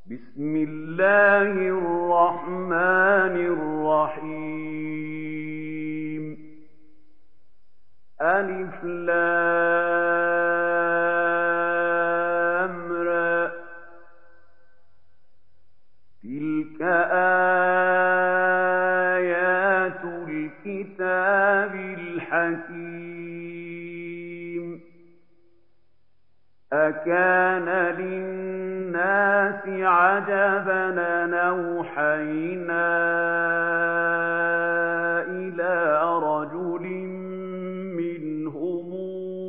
بسم الله الرحمن الرحيم. ألف لام را. تلك آيات الكتاب الحكيم. أكان للناس عجبا أن أوحينا إلى رجل منهم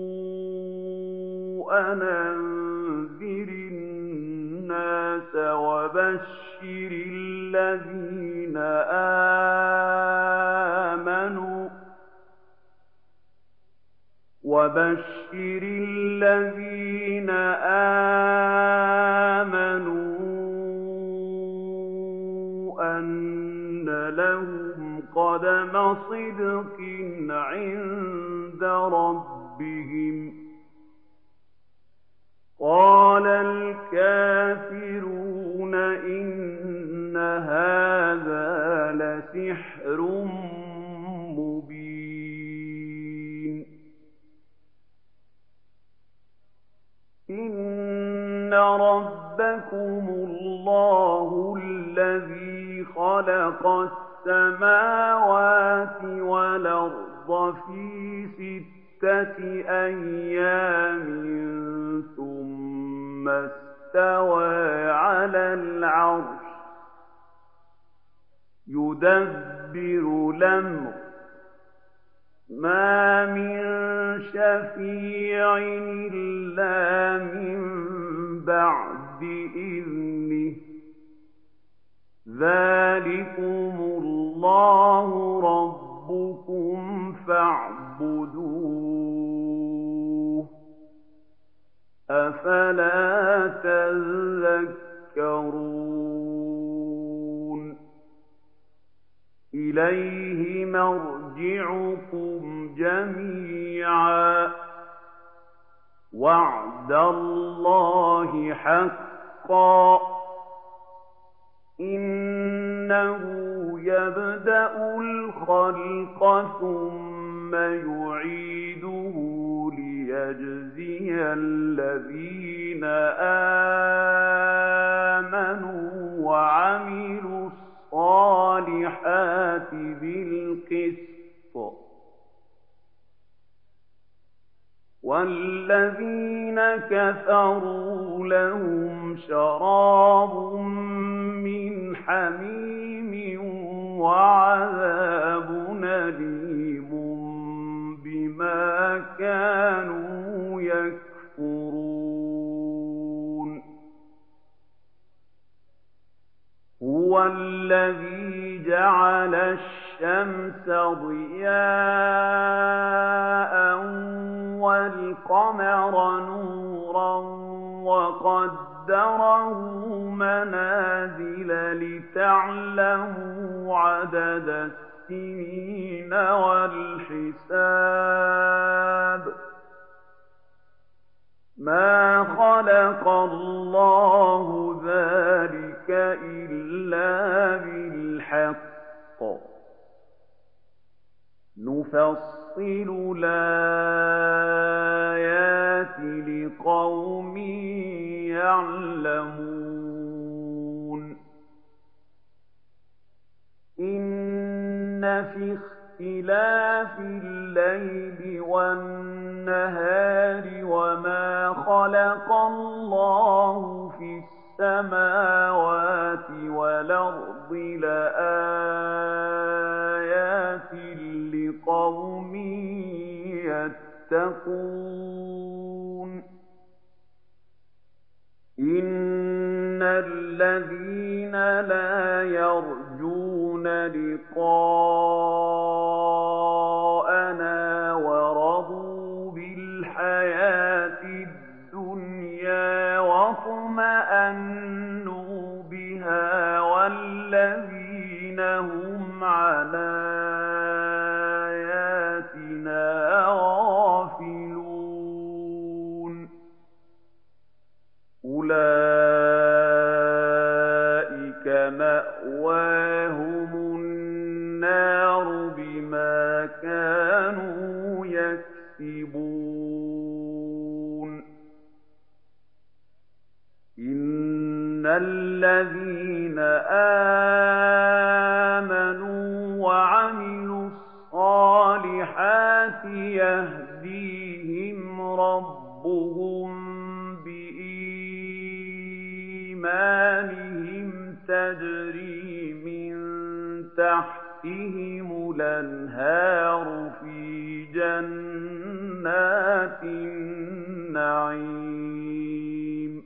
أن أنذر الناس وبشر الذين آمنوا أن لهم قدم صدق عند ربهم. قال الكافرون إن هذا لسحر مبين. إن ربكم الله الذي خلق السماوات والأرض في 6 أيام ثم استوى على العرش يدبر الأمر ما من شفيع إلا من بعد إذنه. ذلكم الله ربكم فاعبدوه أفلا تذكرون. إليه مرجعكم جميعا وعد الله حقا. إنه يبدأ الخلق ثم يعيده ليجزي الذين آمنوا وعملوا الصالحات بالقسط. والذين كفروا لهم شراب من حميم وعذاب أليم بما كانوا يكفرون. هو الذي جعل الشمس ضياء والقمر نورا وقدره منازل لتعلموا عدد السنين والحساب. ما خلق الله ذلك إلا بالحق. نفصل الآيات لقوم يعلمون. إن في اختلاف الليل والنهار وما خلق الله في السماوات والأرض لآيات لقوم يتقون. إن الذين لا يرجون لقاءنا ورضوا بالحياة الدنيا واطمأنوا بها والذين هم عن آياتنا غافلون. أولئك مَأْوَاهُمُ النَّارُ بِمَا كَانُوا يَكْسِبُونَ إِنَّ الَّذِينَ آمَنُوا وَعَمِلُوا الصَّالِحَاتِ يَهْدِيهِمْ رَبُّهُم بِإِيمَانِهِمْ تَجْرِي مِن تَحْتِهِمُ الْأَنْهَارُ فِي جَنَّاتِ النَّعِيمِ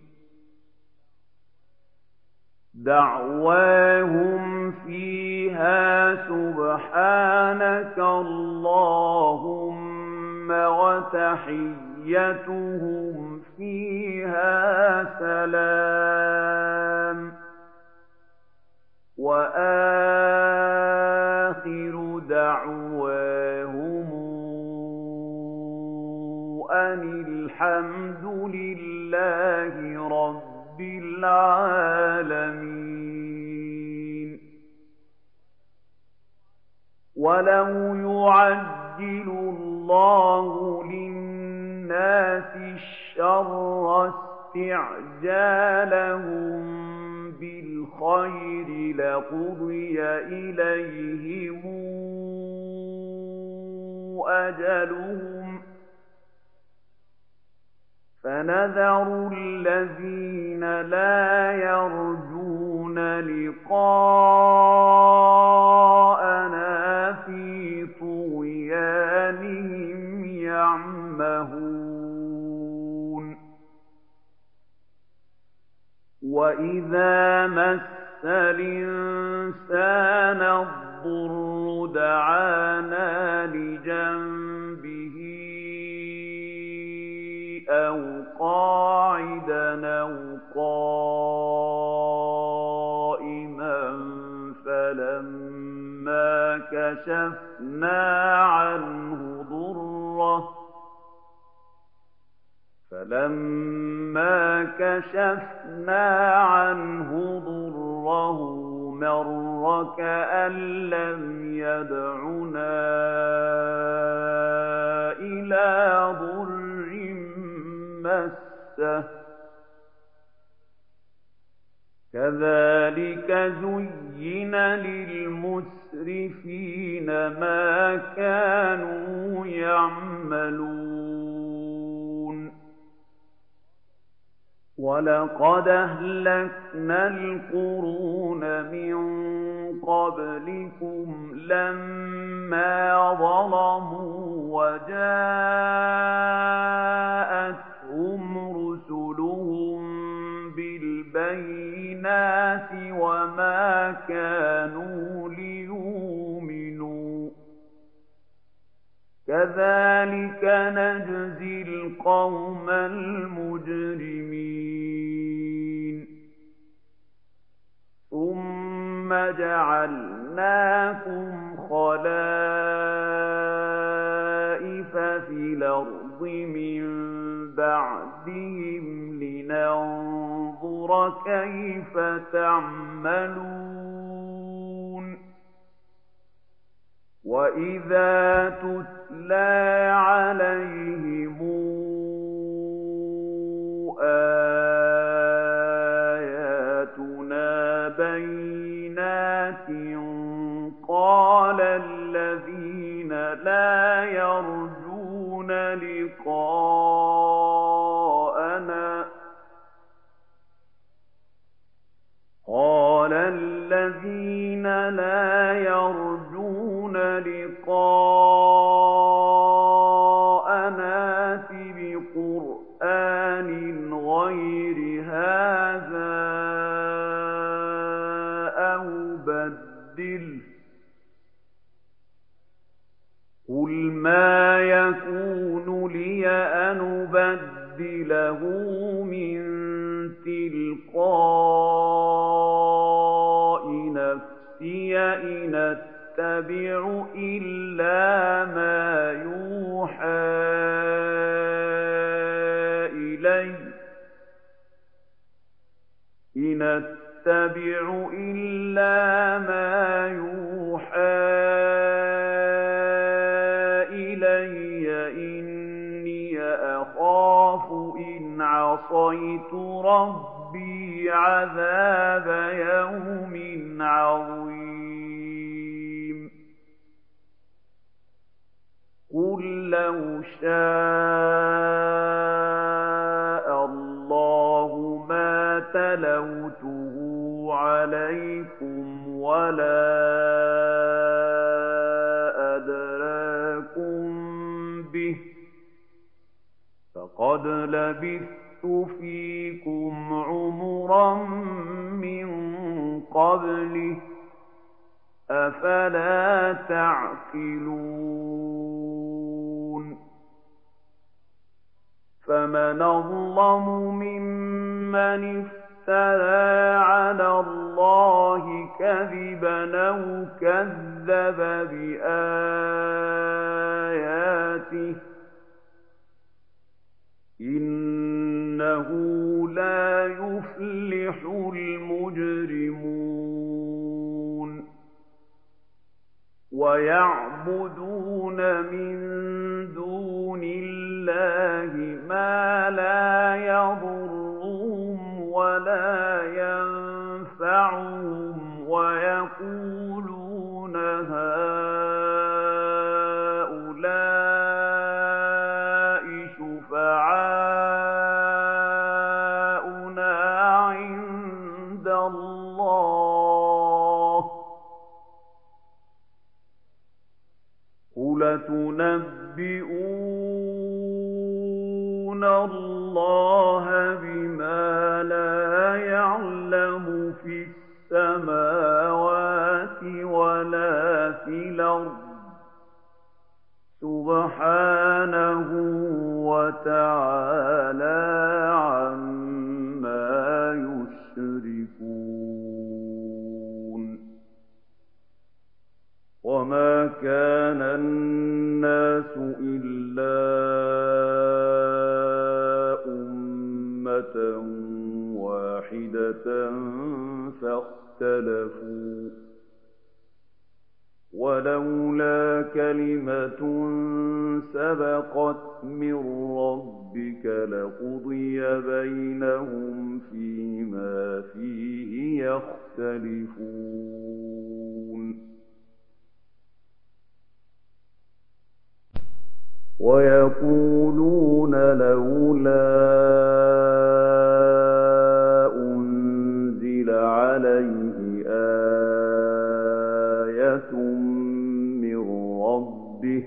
دَعْوَاهُمْ فِيهَا سُبْحَانَكَ اللَّهُمَّ وَتَحِيَّتُهُمْ فِيهَا سَلَامٌ وَآخِرُ دَعْوَاهُمْ أَنِ الْحَمْدُ لِلَّهِ رَبِّ الْعَالَمِينَ وَلَوْ يُعَجِّلُ اللَّهُ لِلنَّاسِ الشَّرَّ اسْتِعْجَالَهُم بِالْخَيْرِ لَقُضِيَ إِلَيْهِمْ أَجَلُهُمْ فَنَذَرُ الَّذِينَ لَا يَرْجُونَ لِقَاءَنَا فِي طُغْيَانِهِمْ يَعْمَهُونَ وَإِذَا مَسَّ الْإِنسَانَ الضُّرُّ دَعَانَا لِجَنبِهِ أَوْ قَاعِدًا أَوْ قَائِمًا فَلَمَّا كَشَفْنَا عَنْهُ ضُرَّهُ مَرَّ كَأَن لَّمْ يَدْعُنَا إِلَىٰ ضُرٍّ مَّسَّهُ كَذَٰلِكَ زُيِّنَ لِلْمُسْرِفِينَ مَا كَانُوا يَعْمَلُونَ وَلَقَدْ أَهْلَكْنَا الْقُرُونَ مِن قَبْلِكُمْ لَمَّا ظَلَمُوا وَجَاءَتْهُمْ رُسُلُهُم بِالْبَيِّنَاتِ وَمَا كَانُوا لِيُؤْمِنُوا كَذَٰلِكَ نَجْزِي الْقَوْمَ الْمُجْرِمِينَ ثُمَّ جَعَلْنَاكُمْ خَلَائِفَ فِي الْأَرْضِ مِن بَعْدِهِمْ لِنَنظُرَ كَيْفَ تَعْمَلُونَ وَإِذَا تُتْلَىٰ عَلَيْهِمْ آيَاتُنَا بَيِّنَاتٍ قَالَ الَّذِينَ لَا يَرْجُونَ لِقَاءَنَا ائْتِ بِقُرْآنٍ غَيْرِ هَٰذَا أَوْ بَدِّلْهُ ۚ قُلْ مَا يَكُونُ لِيَ أَنْ أُبَدِّلَهُ مِن تِلْقَاءِ نَفْسِي إِنْ أَتَّبِعُ إِلَّا مَا يُوحَىٰ إِلَيَّ إِنْ أتبع إلا ما يوحى إلي إني أخاف إن عصيت ربي عذاب يوم عظيم قل لو شاء الله ما تلوته عليكم ولا أدراكم به فقد لبثت فيكم عمرا من قبله أفلا تعقلون فمن أظلم ممن افترى على الله كذبا أو كذب بآياته إنه لا يفلح المجرمون ويعبدون من دون الله ما لا يضرهم ولا ينفعهم ويقولون هؤلاء شفعاؤنا عند الله قل تنبئون الله بما لا يعلم في السماوات ولا في الأرض سبحانه وتعالى عما يشركون وما كان الناس إلا أمة واحدة فاختلفوا ولولا كلمة سبقت من ربك لقضي بينهم فيما فيه يختلفون ويقولون لولا أنزل عليه آية من ربه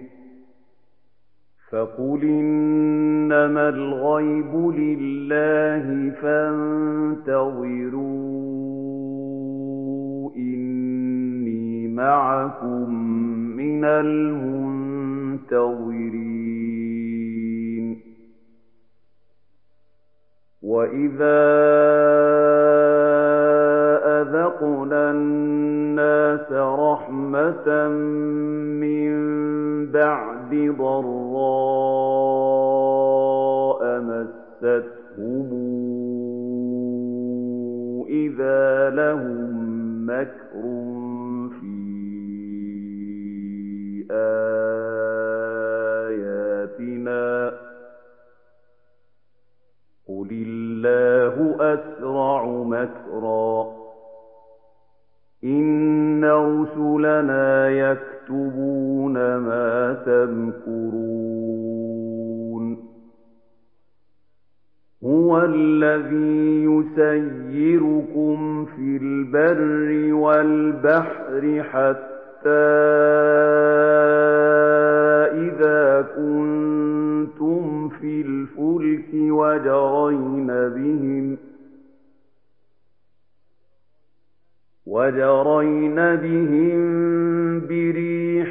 فقل إنما الغيب لله فانتظروا إني معكم من المنتظرين وإذا أذقنا الناس رحمة من بعد ضراء مستهم إذا لهم مكر في آياتنا قل الله أسرع مكرا إن رسلنا يكتبون ما تمكرون هو الذي يسيركم في البر والبحر حتى إذا كنتم في الفلك وجرين بهم بريح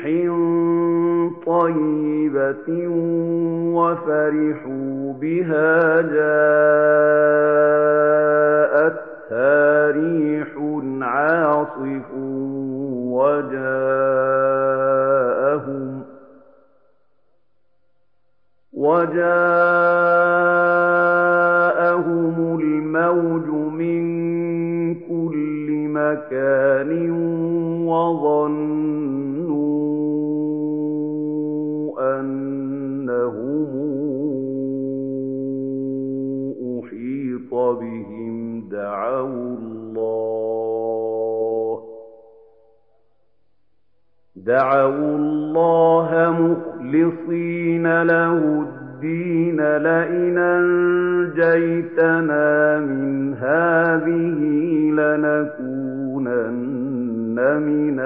طيبة وفرحوا بها جاءتها ريح عاصف وجاءهم الموج من كل مكان وظنوا أنهم أحيط بهم دعوا الله مخلصين له الدين لئن أنجيتنا من هذه لنكونن من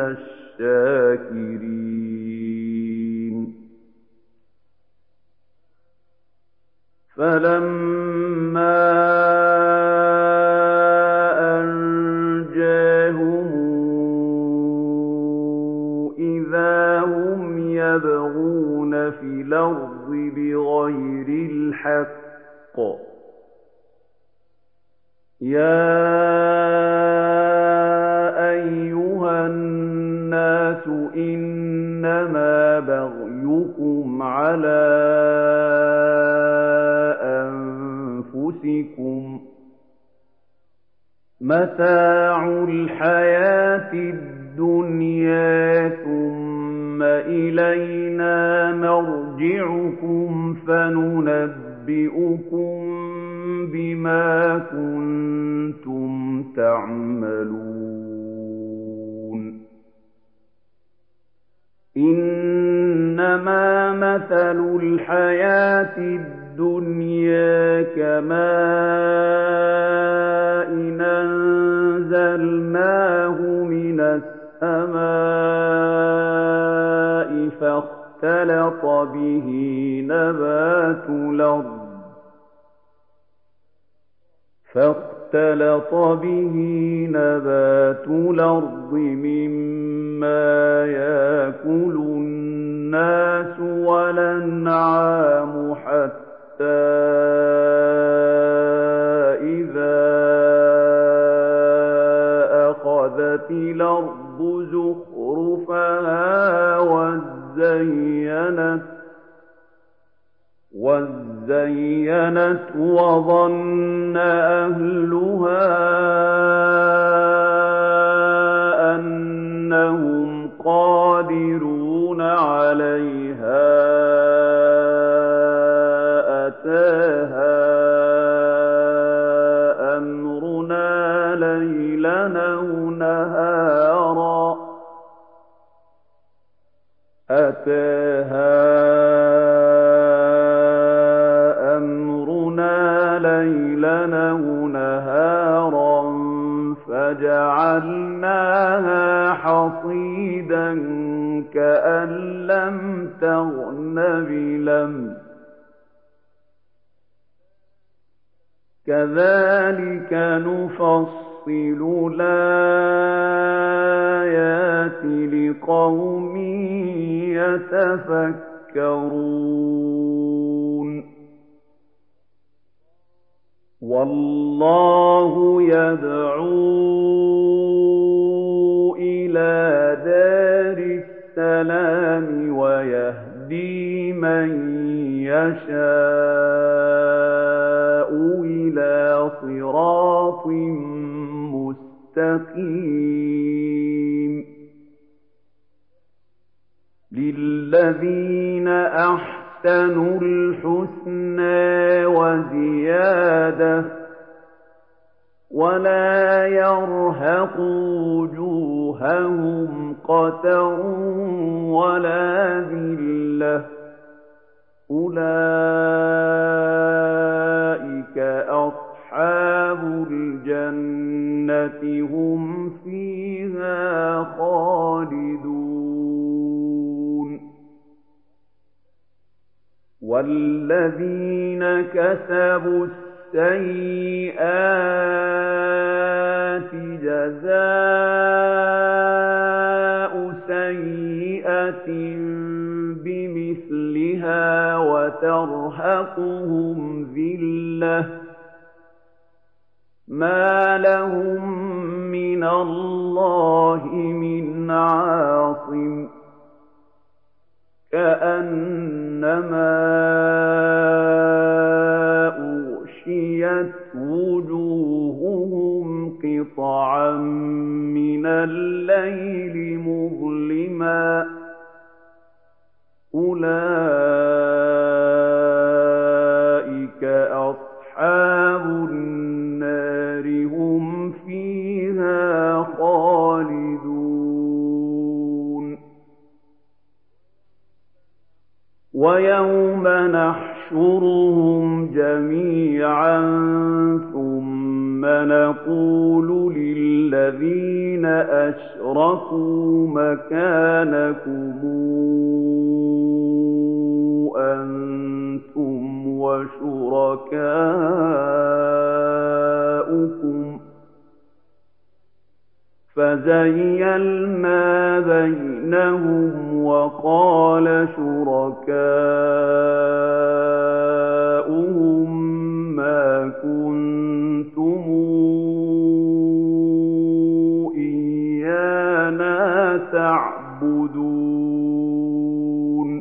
الشاكرين فلما أنجاهم إذا هم يبغون في الأرض بغير الحق يا أيها الناس إنما بغيكم على أنفسكم متاع الحياة الدنيا ثم إلينا مرجعكم فننبئكم بما كنتم تعملون إنما مثل الحياة الدنيا كماء أنزلناه من السماء فاختلط به نبات الأرض مما يأكل الناس والأنعام حتى إذا أخذت الأرض زخرفها وزينت وظن أهلها أنهم قادرون عليها أتاها أمرنا ليلا أو نهارا فجعلناها حصيدا كأن لم تغن بلمس كذلك نفصل الآيات لقوم يتفكرون والله يدعو إلى دار السلام ويهدي من يشاء إلى صراط مستقيم للذين أحسنوا الحسنى وزيادة ولا يرهق وجوههم قتر ولا ذلة أولئك أصحاب الجنة هم فيها خالدون والذين كسبوا السيئات جزاء سيئة بمثلها وترهقهم ذلة ما لهم من الله من عاصم كأنما أغشيت وجوههم قطعا من الليل مظلما أولئك أصحاب النار هم فيها خالدون ويوم نحشرهم جميعا ثم نقول للذين أشركوا مكانكم أنتم وشركاؤكم فزيلنا بينهم وقال شركاؤهم ما كنتم إيانا تعبدون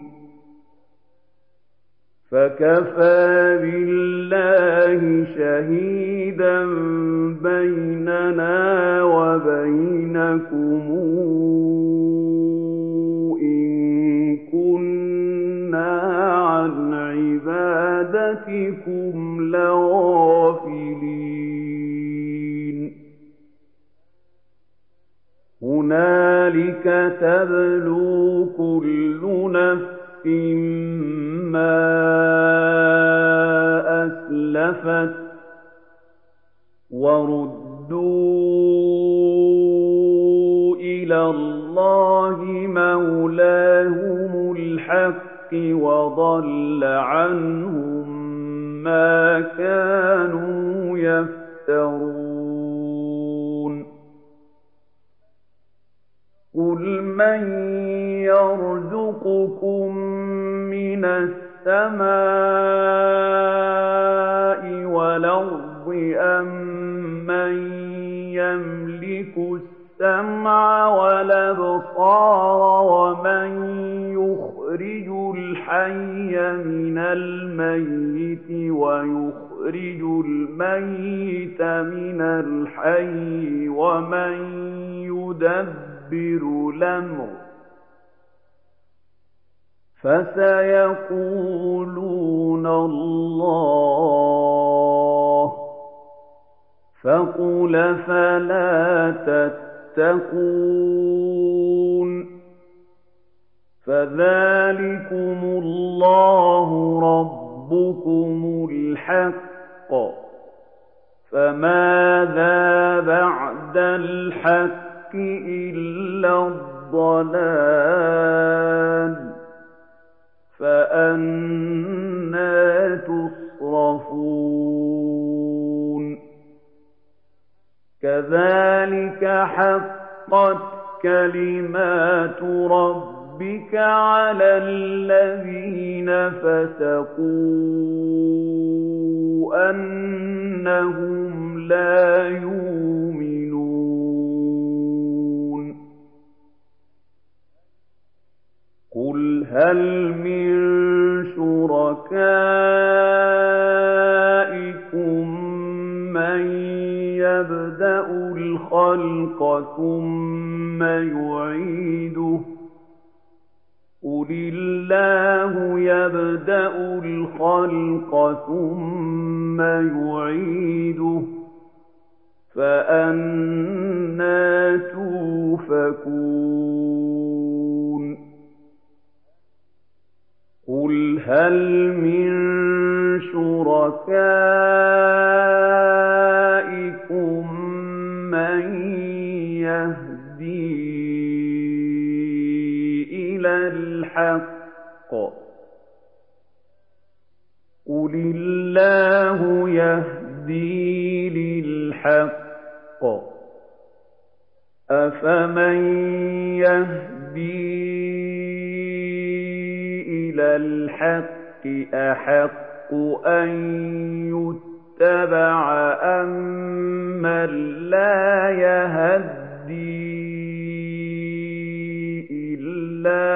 فكفى بالله شهيدا بيننا وبينكم إن كنا عن عبادتكم لغافلين هنالك تبلو كل نفس ما أسلفت وردوا إلى الله مولاهم الحق وضل عنهم ما كانوا يفترون قل من يرزقكم من السماء والأرض أمن يملك السمع والأبصار ومن يخرج الحي من الميت ويخرج الميت من الحي ومن يدبر الأمر فسيقولون الله فقل فلا تتقون فذلكم الله ربكم الحق فماذا بعد الحق إلا الضلال فأنى تصرفون كذلك حقت كلمات ربك على الذين فسقوا أنهم لا يؤمنون قل هل من شركائكم من يبدأ الخلق ثم يعيده قل الله يبدأ الخلق ثم يعيده فأنى توفكون قل هل من شركائكم من يهدي إلى الحق قل الله يهدي للحق أفمن يهدي إلى الحق أحق أن يتبع أمن لا يهدي إلا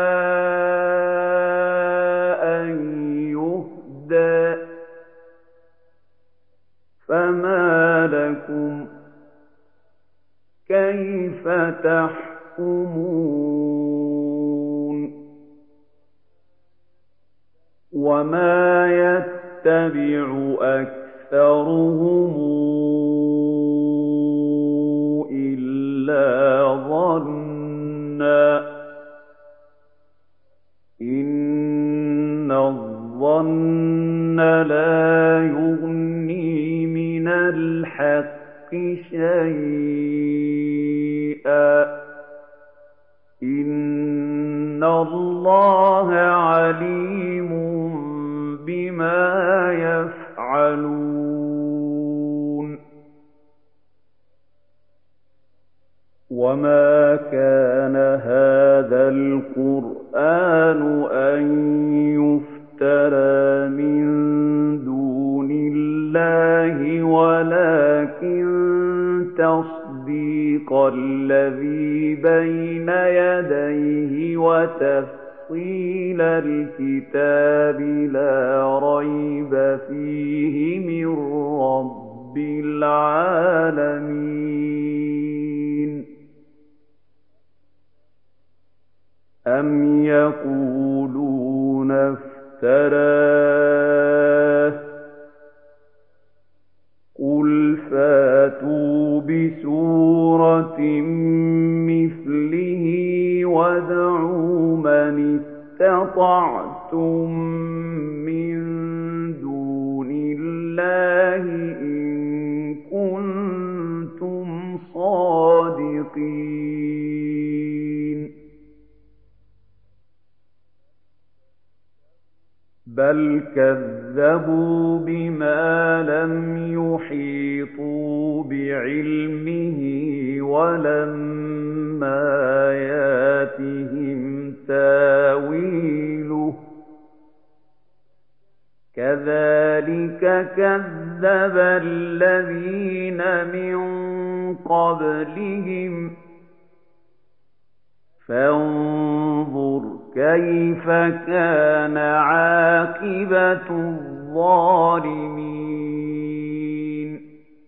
أن يهدى فما لكم كيف تحكمون وما يتبع أكثرهم إلا ظنا إن الظن لا يغني من الحق شيئا إن الله عليم بما يفعلون وما كان هذا القرآن أن يفترى من دون الله ولكن تصديق الذي بين يديه وتفصيل الكتاب لا ريب فيه من رب العالمين أم يقولون افتراه قل فاتوا بسورة مثله وادعوا من استطعتم من دون الله إن كنتم صادقين بل كذبوا بما لم يحيطوا بعلمه ولما ياتهم تاويله كذلك كذب الذين من قبلهم فانظر كيف كان عاقبة الظالمين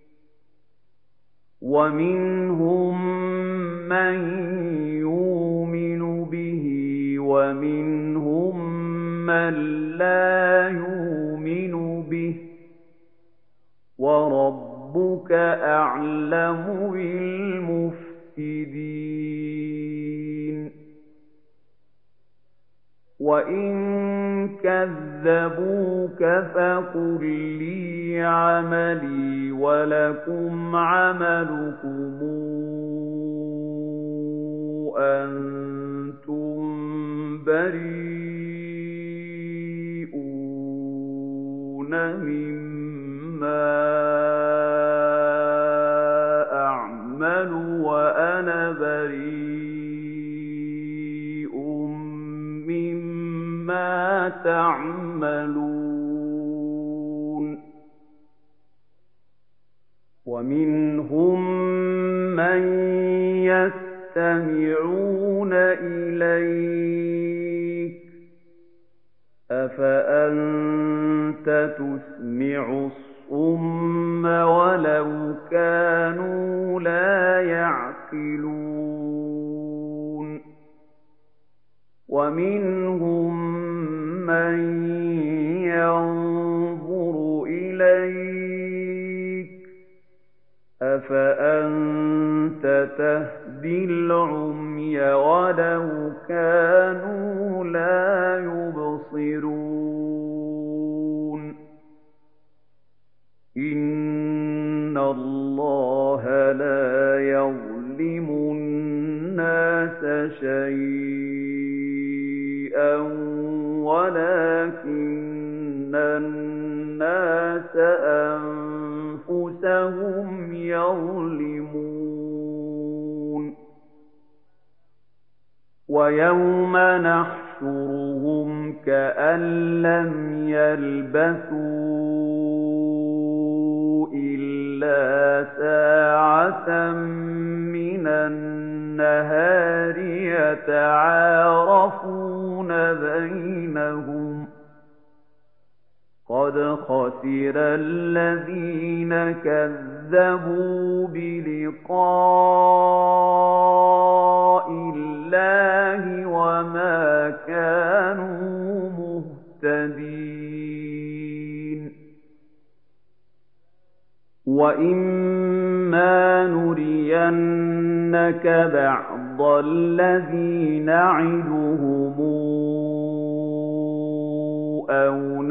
ومنهم من يؤمن به ومنهم من لا يؤمن به وربك أعلم بالمفسدين وإن كذبوك فقل لي عملي ولكم عملكم أنتم بريئون مما أعمل وأنا بريء مما تعملون ومنهم من يستمعون إليك أفأنت تسمع الصم ولو كانوا لا يعقلون ومنهم من ينظر إليك أفأنت تهدي العمي ولو كانوا لا يبصرون إن الله لا يظلم الناس شيئا ولكن الناس أنفسهم يظلمون ويوم نحشرهم كأن لم يلبثوا إلا ساعة من النهار يتعارفون بينهم قد خسر الذين كذبوا بلقاء نُرِيَنَّكَ بَعْضَ الَّذِي نَعِدُهُمْ أَوْ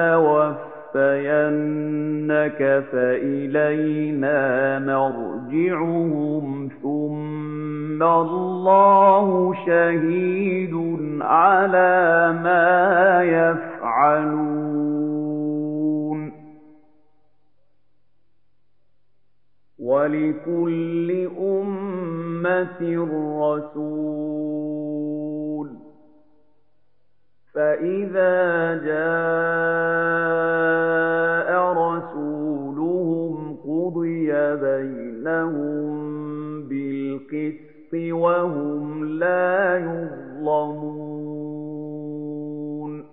نَتَوَفَّيَنَّكَ فَإِلَيْنَا مَرْجِعُهُمْ ثُمَّ اللَّهُ شَهِيدٌ عَلَىٰ مَا يَفْعَلُونَ وَلِكُلِّ أُمَّةٍ رَّسُولٌ فَإِذَا جَاءَ رَسُولُهُمْ قُضِيَ بَيْنَهُم بِالْقِسْطِ وَهُمْ لَا يُظْلَمُونَ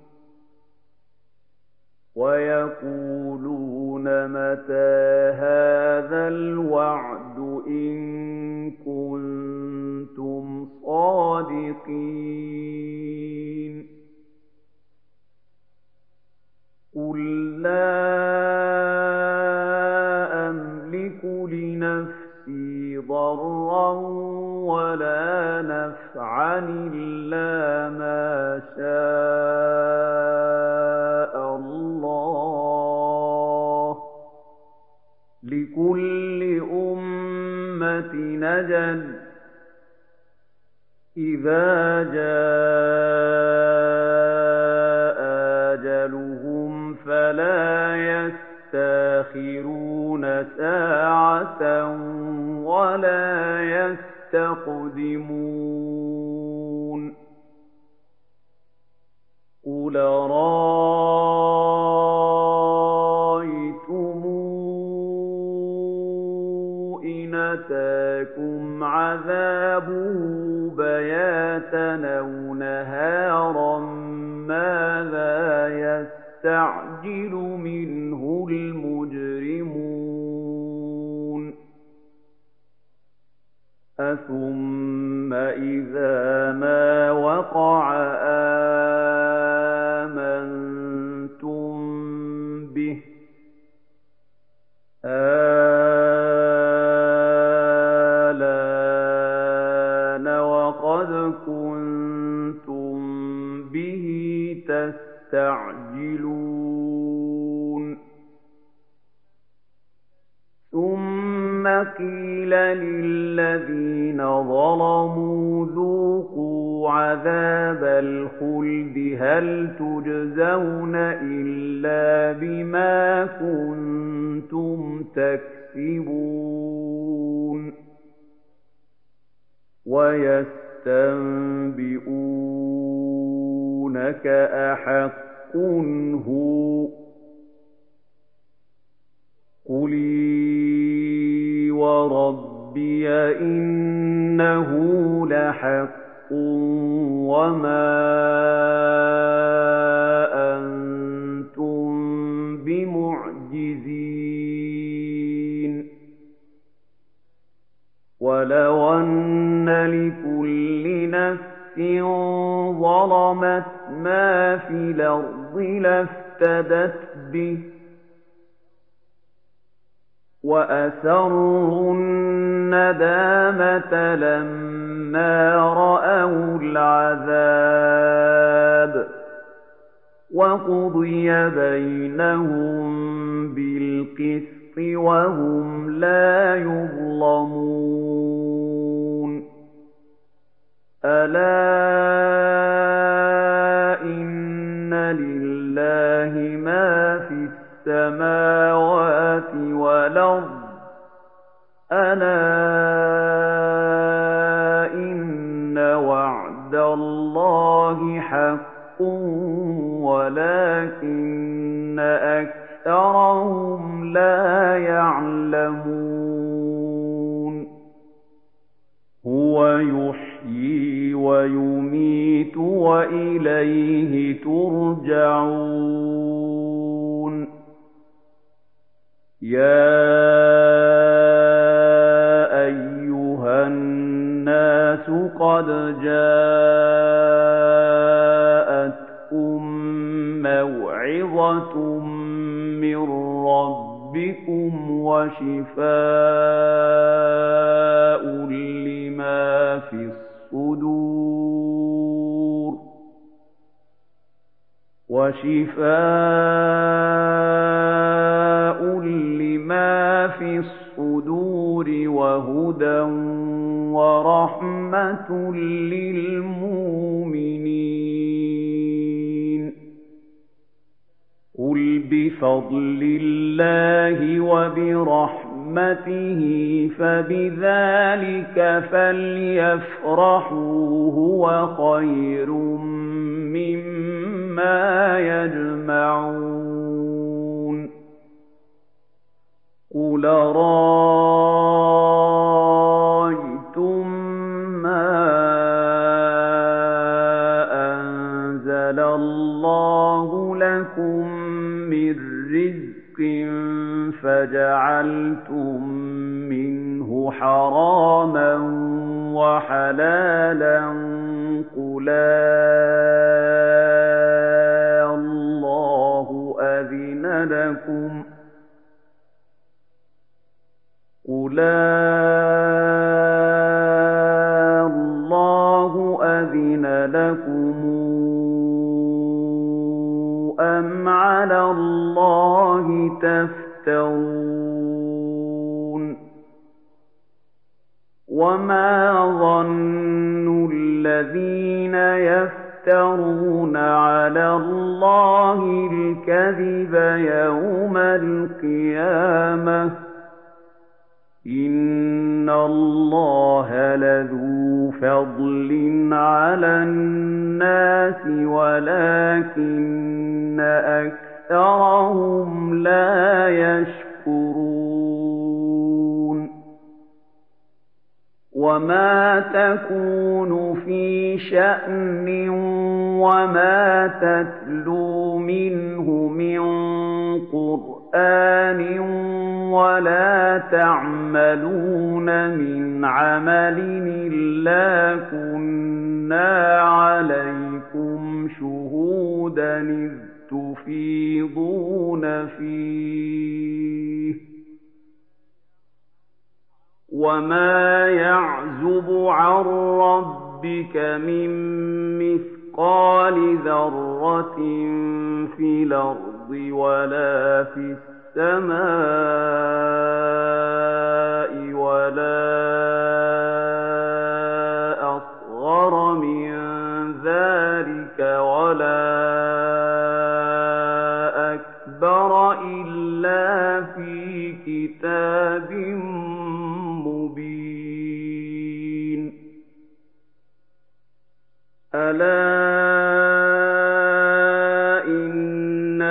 وَيَقُولُونَ مَتَىٰ هَٰذَا الْوَعْدُ إِن كُنتُمْ صَادِقِينَ قُل لَّا أَمْلِكُ لِنَفْسِي ضَرًّا وَلَا نَفْعًا إِلَّا مَا شَاءَ اللَّهُ ۗ لِكُلِّ أُمَّةٍ أَجَلٌ ۚ إِذَا جَاءَ أَجَلُهُمْ فَلَا يَسْتَأْخِرُونَ سَاعَةً وَلَا يَسْتَقْدِمُونَ قُلْ أَرَأَيْتُمْ إِنْ أَتَاكُمْ عَذَابُهُ بَيَاتًا أَوْ نَهَارًا مَاذَا يَسْتَعْجِلُ مِنْهُ الْمُجْرِمُونَ أَثُمَّ إِذَا مَا وَقَعَ آمَنتُم بِهِ آلَانَ وَقَدْ كُنتُم بِهِ تَسْتَعْجِلُونَ ثُمَّ قِيلَ لِلَّذِينَ ظَلَمُوا ذُوقُوا عَذَابَ الْخُلْدِ هَلْ تُجْزَوْنَ إِلَّا بِمَا كُنتُمْ تَكْسِبُونَ وَيَسْتَنبِئُونَكَ أَحَقٌّ هُوَ ۖ قُلْ إِي وَرَبِّيَ إِنَّهُ لَحَقٌّ وَمَا أَنتُم بِمُعْجِزِينَ وَلَوْ أَنَّ لِكُلِّ نَفْسٍ ظَلَمَتْ مَا فِي الْأَرْضِ لَافْتَدَتْ بِهِ وَأَسَرُّوا النَّدَامَةَ لَمَّا رَأَوُا الْعَذَابَ وَقُضِيَ بَيْنَهُم بِالْقِسْطِ وَهُمْ لَا يُظْلَمُونَ أَلَا إِنَّ لِلَّهِ مَا فِي السَّمَاوَاتِ وَالْأَرْضِ أَلَا إِنَّ وَعْدَ اللَّهِ حَقٌّ وَلَكِنَّ أَكْثَرَهُمْ لَا يَعْلَمُونَ هُوَ يُحْيِي وَيُمِيتُ وَإِلَيْهِ تُرْجَعُونَ يَا أَيُّهَا النَّاسُ قَدْ جَاءَتْكُم مَّوْعِظَةٌ مِّن رَّبِّكُمْ وشفاء لما في الصدور وهدى ورحمة للمؤمنين قل بفضل الله وبرحمته فبذلك فليفرحوا هو خير مما يجمعون قل رأيتم ما أنزل الله لكم من رزق فجعلتم منه حراما وحلالا قل الله أذن لكم أم على الله تفترون وما ظن الذين يفترون على الله الكذب يوم القيامة إن الله لذو فضل على الناس ولكن أكثرهم لا يشكرون وما تكون في شأن وما تتلو منه من قرآن ولا تعملون من عمل إلا كنا عليكم شهودا إذ تفيضون فيه وما يعزب عن ربك من مثقال ذرة في الأرض ولا في السماء ولا أصغر من ذلك ولا أكبر إلا في كتاب مبين ألا إن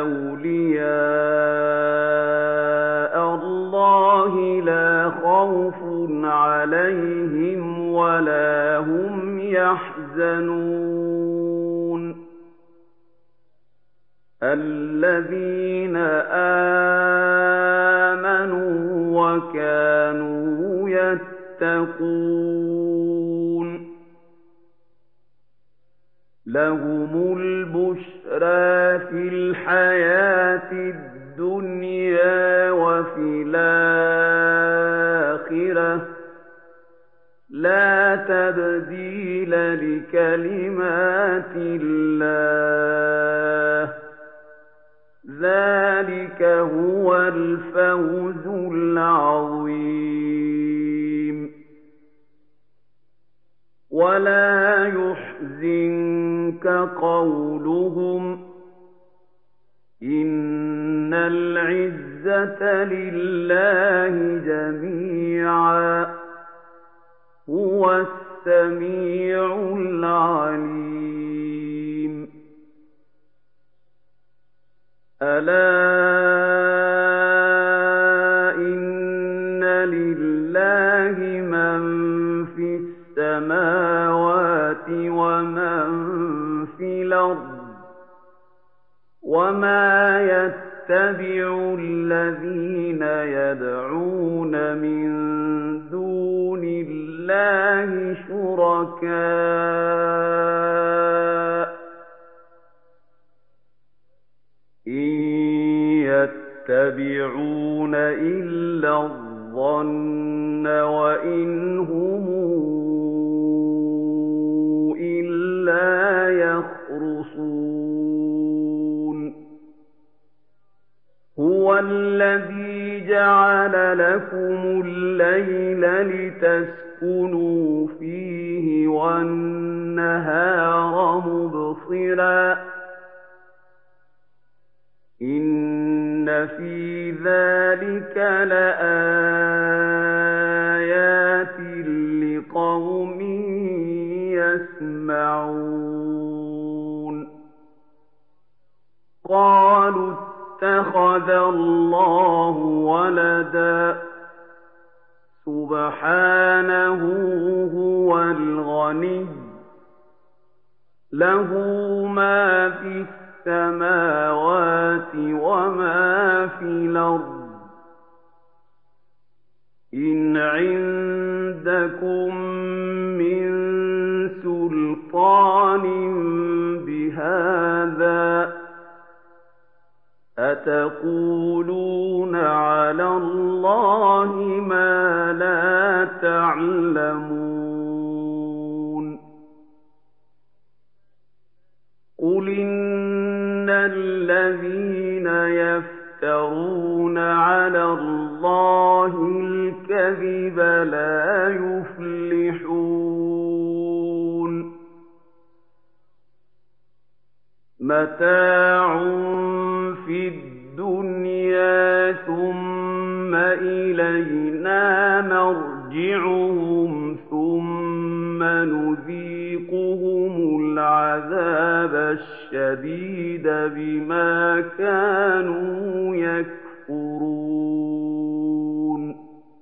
أولياء الله لا خوف عليهم ولا هم يحزنون الذين آمنوا وكانوا يتقون لهم البشرى في الحياة الدنيا وفي الآخرة لا تبديل لكلمات الله ذلك هو الفوز العظيم ولا يحزنك قولهم إن العزة لله جميعا هو السميع العليم ألا إن لله من في السماوات ومن في الأرض وما يتبع الذين يدعون من دون الله شركاء إن يتبعون إلا الظن وإن هم إلا يخرصون هو الذي جعل لكم الليل لتسكنوا فيه والنهار مبصرا إن في ذلك لآيات لقوم يسمعون قالوا اتخذ الله ولدا سبحانه هو الغني له ما في السماوات وما في الأرض إن عندكم من سلطان بهذا أتقولون على الله ما لا تعلمون قل إن الذين يفترون على الله الكذب لا يفلحون متاع في الدنيا ثم إلينا مرجعهم ثم نذيقهم العذاب الشديد بما كانوا يكفرون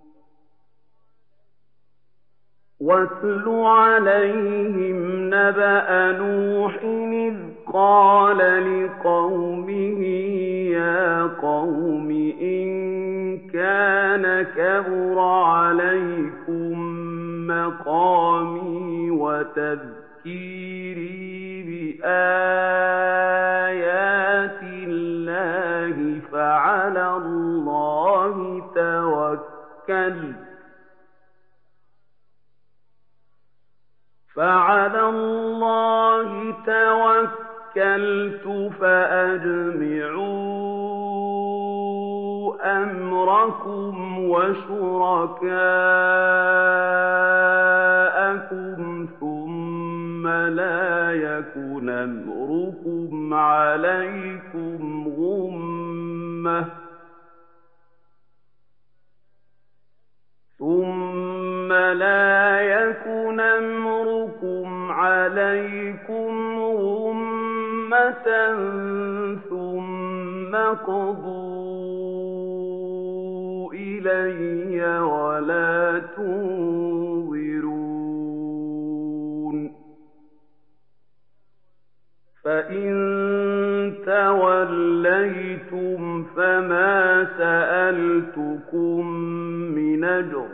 واتل عليهم نبأ نوح إذ قال لقومه يا قوم إن كان كبر عليكم مقامي وتذكيري بآيات الله فعلى الله توكلت فأجمعوا أمركم وشركاءكم ثم لا يكن أمركم عليكم غمة ثم قضوا إلي ولا تنظرون فإن توليتم فما سألتكم من أجر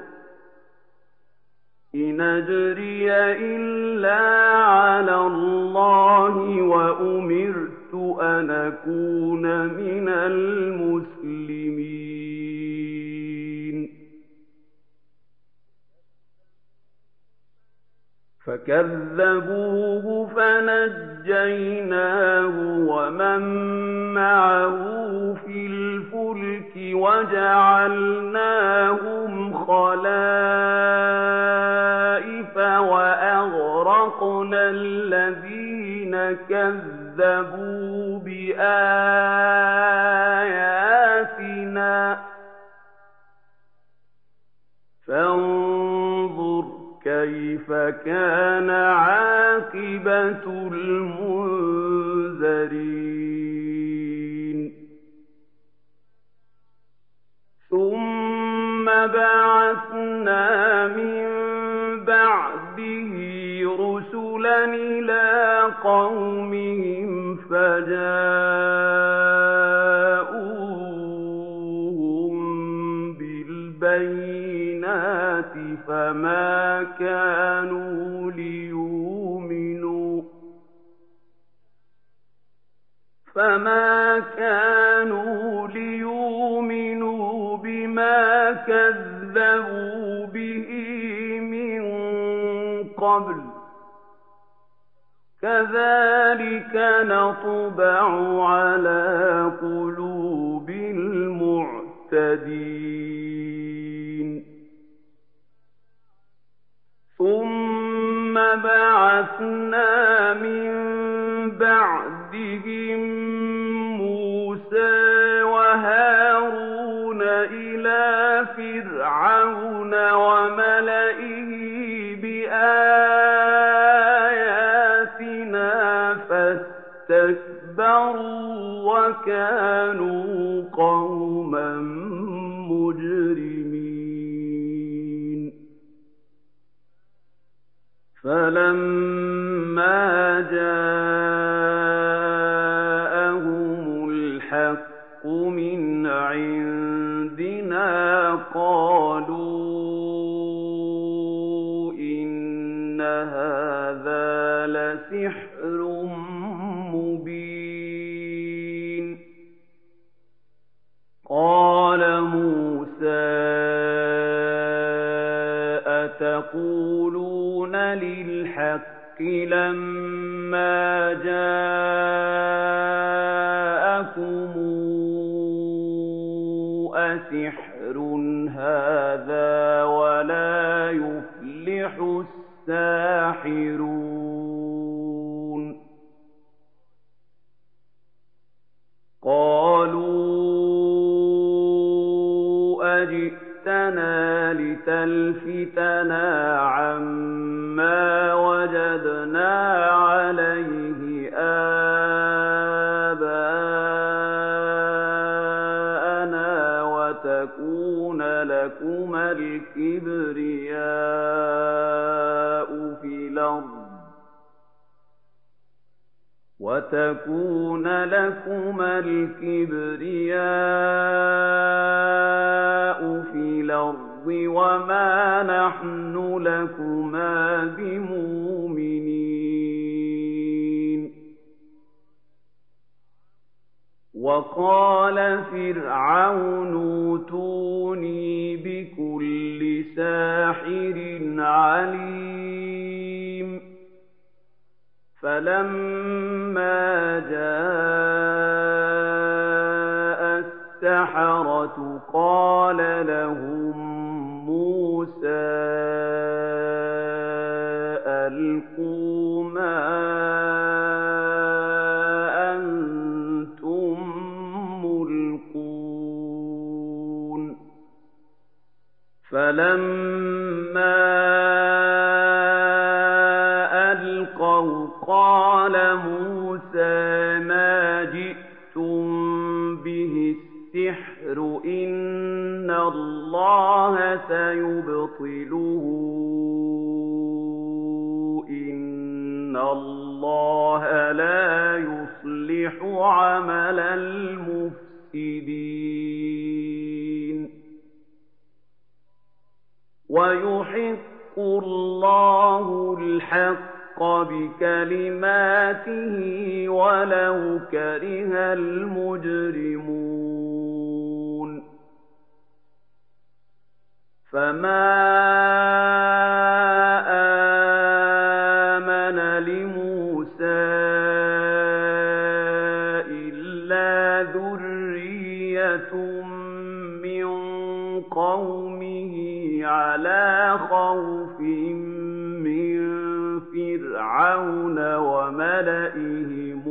إن أجري إلا على الله وأمرت أن أكون من المسلمين فكذبوه فنجيناه ومن معه في الفلك وجعلناهم خلائف وأغرقنا الذين كذبوا بآياتنا فانظر كيف كان عاقبة المنذرين ثم بعثنا من بعده رسلا إلى قومهم فجاءوهم بالبينات فما كانوا ليؤمنوا كَذَّبُوا بِهِ مِن قَبْلُ ۚ كَذَٰلِكَ نَطْبَعُ عَلَىٰ قُلُوبِ الْمُعْتَدِينَ ثُمَّ بَعَثْنَا مِن بَعْدِهِم مُّوسَىٰ وَهَارُونَ إِلَىٰ فِرْعَوْنَ وَمَلَئِهِ بِآيَاتِنَا فَاسْتَكْبَرُوا وَكَانُوا قَوْمًا مُّجْرِمِينَ فَلَمَّا جَاءَهُمُ الْحَقُّ مِنْ عِندِنَا قَالُوا إِنَّ هَٰذَا لَسِحْرٌ مُّبِينٌ قَالَ مُوسَىٰ أَتَقُولُونَ لِلْحَقِّ لَمَّا جَاءَكُمْ أَسِحْرٌ هَٰذَا وَلَا يُفْلِحُ السَّاحِرُونَ قَالُوا أَجِئْتَنَا لِتَلْفِتَنَا عَمَّا وَجَدْنَا عَلَيْهِ آبَاءَنَا وَتَكُونَ لَكُمَا الْكِبْرِيَاءُ فِي الْأَرْضِ وَمَا نَحْنُ لَكُمَا بِمُؤْمِنِينَ وَقَالَ فِرْعَوْنُ ائْتُونِي بِكُلِّ سَاحِرٍ عَلِيمٍ فَلَمَّا جَاءَ السَّحَرَةُ قَالَ لَهُم مُّوسَىٰ أَلْقُوا مَا أَنتُم مُّلْقُونَ فَلَمَّا أَلْقَوْا قَالَ مُوسَىٰ مَا جِئْتُم بِهِ السِّحْرُ ۖ إِنَّ اللَّهَ سَيُبْطِلُهُ ۖ إِنَّ اللَّهَ لَا يُصْلِحُ عَمَلَ الْمُفْسِدِينَ وَيُحِقُّ اللَّهُ الْحَقَّ بِكَلِمَاتِهِ وَلَوْ كَرِهَ الْمُجْرِمُونَ فَمَا آمَنَ لِمُوسَىٰ إِلَّا ذُرِّيَّةٌ مِّن قَوْمِهِ عَلَىٰ خَوْفٍ مِّن فِرْعَوْنَ وَمَلَئِهِمْ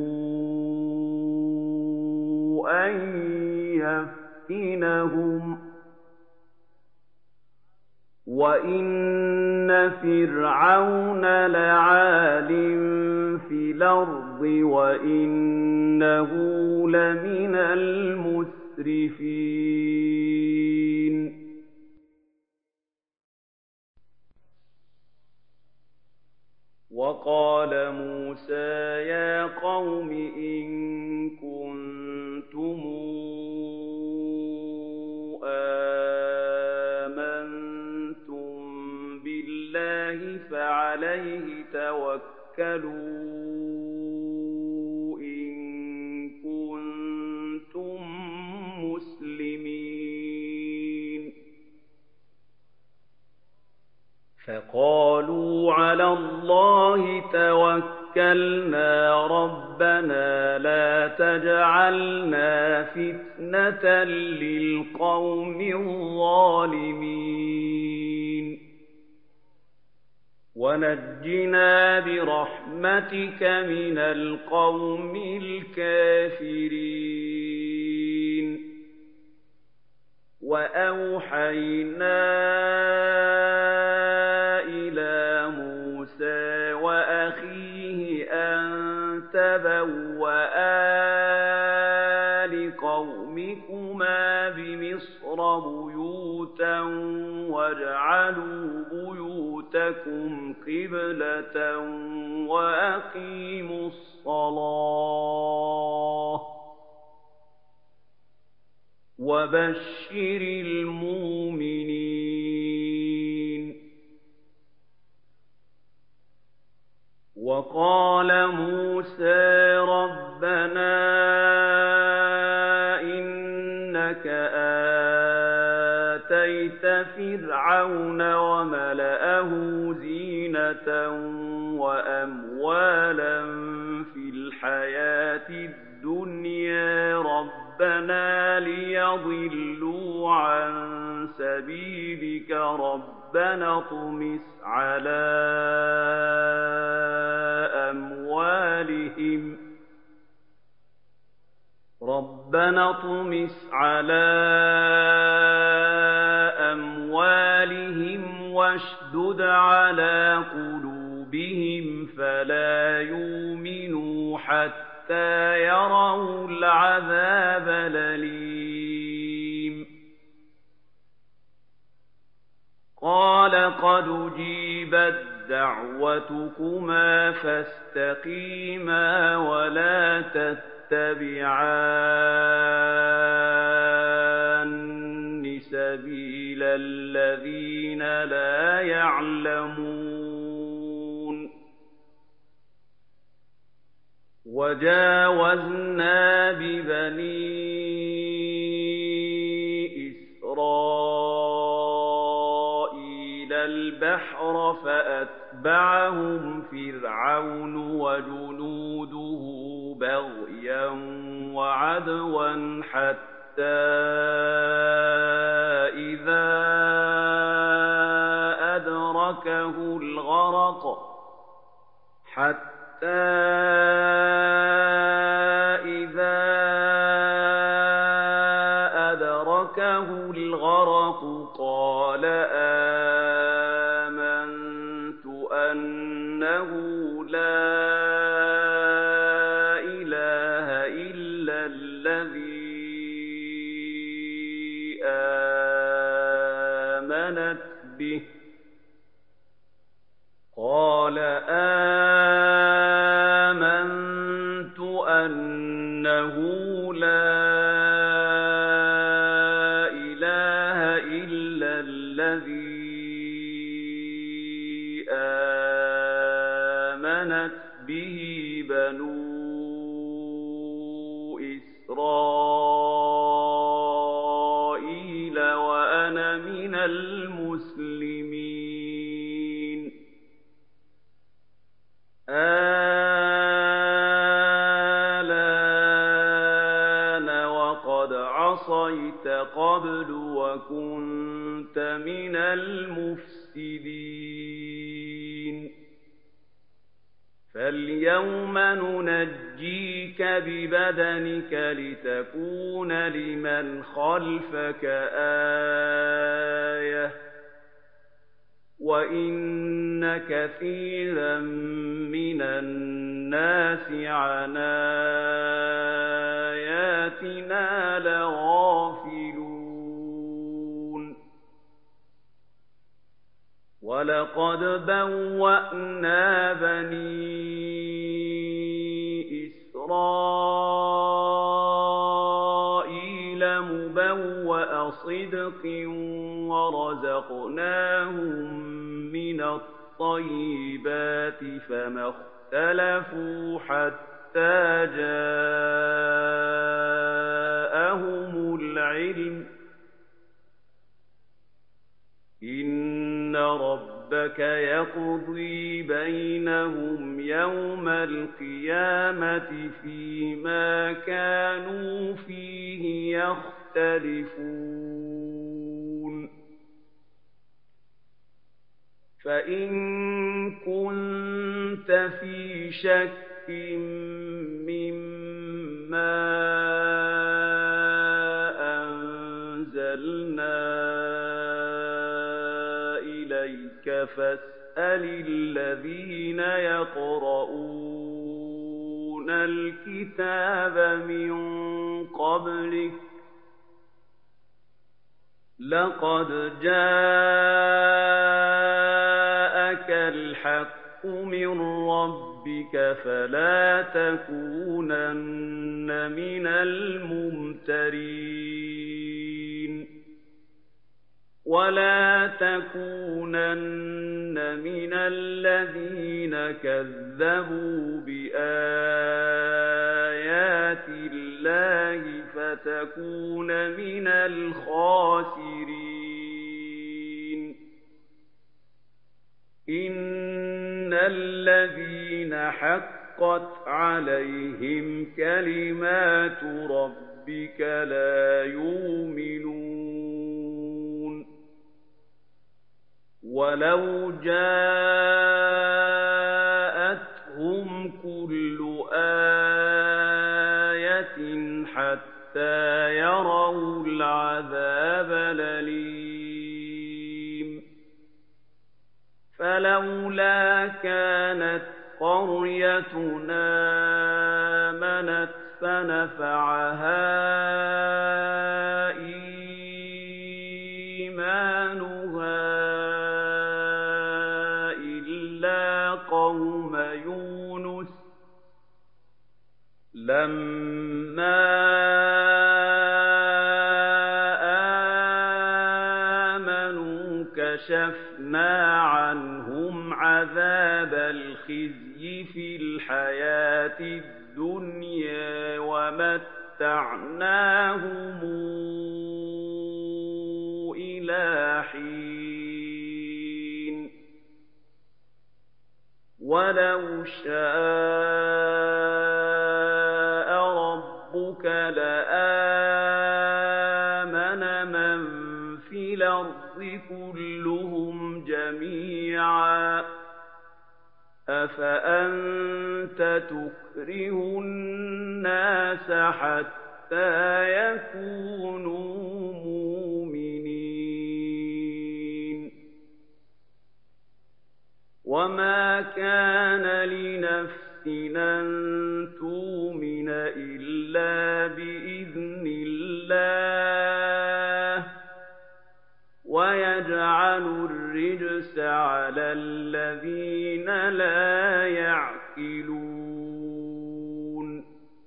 أَن يَفْتِنَهُمْ ۚ وَإِنَّ فِرْعَوْنَ لَعَالٍ فِي الْأَرْضِ وَإِنَّهُ لَمِنَ الْمُسْرِفِينَ وَقَالَ مُوسَىٰ يَا قَوْمِ إِن كُنتُمْ آمَنتُم بِاللَّهِ فَعَلَيْهِ تَوَكَّلُوا إِن كُنتُم مُّسْلِمِينَ فقالوا على الله توكلنا ربنا لا تجعلنا فتنة للقوم الظالمين ونجنا برحمتك من القوم الكافرين وأوحينا إلى موسى وأخيه أن تبوأ لقومكما بمصر بيوتا واجعلوا بيوتكم قبلة وأقيموا الصلاة وبشر المؤمنين وقال موسى ربنا إنك آتيت فرعون وملأه زينة وأموالا في الحياة الدنيا ربنا ليضلوا عن سبيلك ربنا اطمس على أموالهم واشدد على قلوبهم فلا يؤمنوا حتى يروا العذاب الأليم قال قد أجيبت دعوتكما فاستقيما ولا تتبعان سبيل الذين لا يعلمون وجاوزنا ببني إسرائيل البحر فأتبعهم فرعون وجنوده بغيا وعدوا حتى إذا أدركه الغرق قال آمنت أنه لا إله إلا الذي آمنت به قال آمنت أنه لا إله إلا الذي آمنت به بنو إسرائيل وأنا من المسلمين الآن وقد عصيت قبل وكنت من المفسدين فاليوم ننجيك ببدنك لتكون لمن خلفك آية وإن كثيرا من الناس عن آياتنا لغافلون ولقد بوأنا بني إسرائيل مبوأ صدق ورزقناهم من الطيبات فما اختلفوا حتى جاءهم العلم إن ربهم ربك يقضي بينهم يوم القيامة فيما كانوا فيه يختلفون فإن كنت في شك مما أنزلنا إليك فاسأل الذين يقرؤون الكتاب من قبلك لقد جاءك الحق من ربك فلا تكونن من الممترين ولا تكونن من الذين كذبوا بآيات الله فتكون من الخاسرين إن الذين حقت عليهم كلمات ربك لا يؤمنون ولو جاءتهم كل آية حتى يروا العذاب الأليم فلولا كانت قريتنا آمنت فنفعها إيمانها إلا قوم يونس لما آمنوا كشفنا عنهم عذاب الخزي في الحياة الدنيا ومتعناهم إلى حين ولو شاء ربك لآمن من في الأرض كلهم جميعا أفأنت تكره الناس حتى يكونوا مؤمنين وما كان لنفس أن تؤمن إلا بإذن الله ويجعل الرجس على الذين لا يعقلون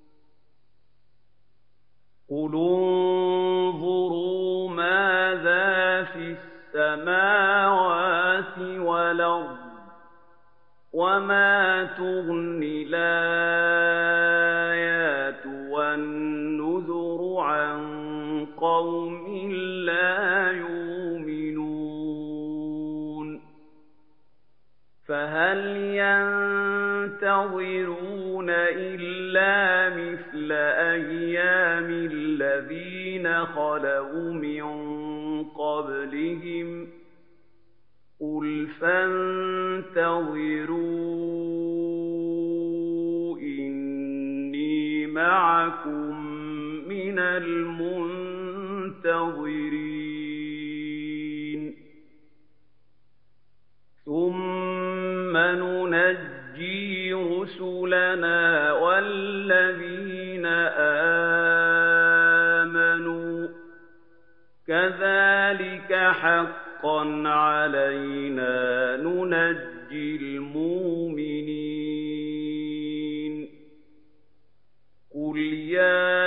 قل انظروا ماذا في السماوات والأرض وما تغني الآيات والنذر عن قوم لا يؤمنون فهل ينتظرون إلا مثل أيام الذين خلوا من قبلهم قل فانتظروا إني معكم من المنتظرين ثم ننجي رسلنا والذين آمنوا كذلك حقا علينا ننجي المؤمنين قل يا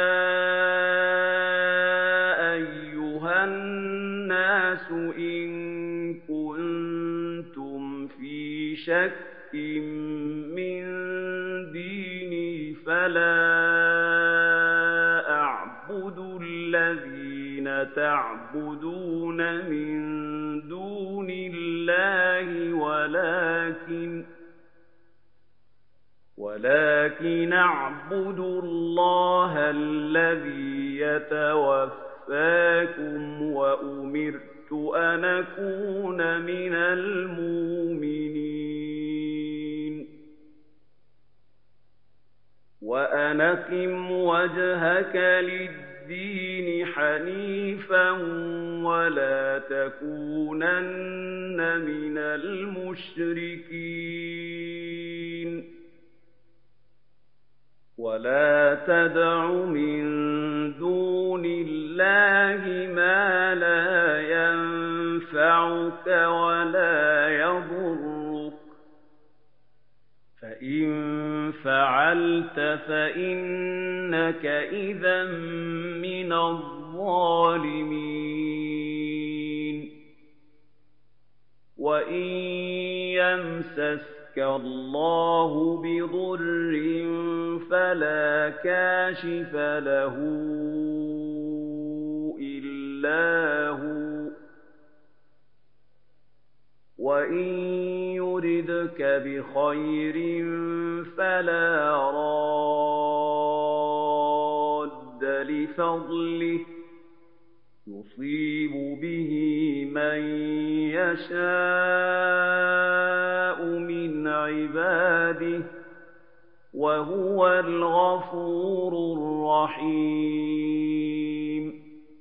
أيها الناس إن كنتم في شك من ديني فلا أعبد الذين تعبدون من دون الله الله ولكن اعبدوا الله الذي يتوفاكم وأمرت أن أكون من المؤمنين وأن أقم وجهك للدين حنيفا ولا تكونن من المشركين ولا تدع من دون الله ما لا ينفعك ولا يضرك فإن فعلت فإنك إذا من الظالمين وإن يمسسك الله بضر فلا كاشف له إلا هو وإن يردك بخير فلا راد لفضله يصيب به من يشاء من عباده وهو الغفور الرحيم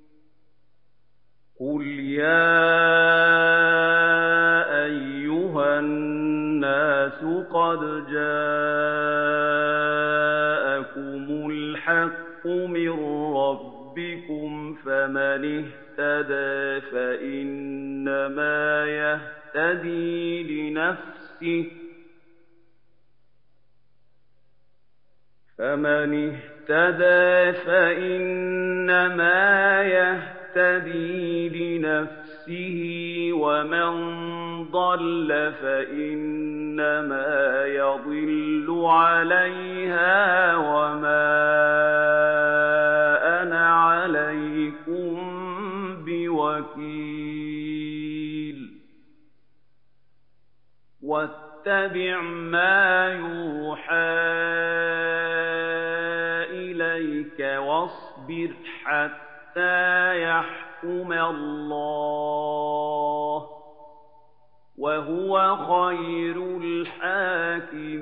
قل يا أيها الناس قد جاءكم الحق من ربكم فمن اهتدى فإنما يهتدي لنفسه ومن ضل فإنما يضل عليها وما أنا عليكم بوكيل واتبع ما يوحى إليك واصبر حتى يحكم الله وهو خير الحاكمين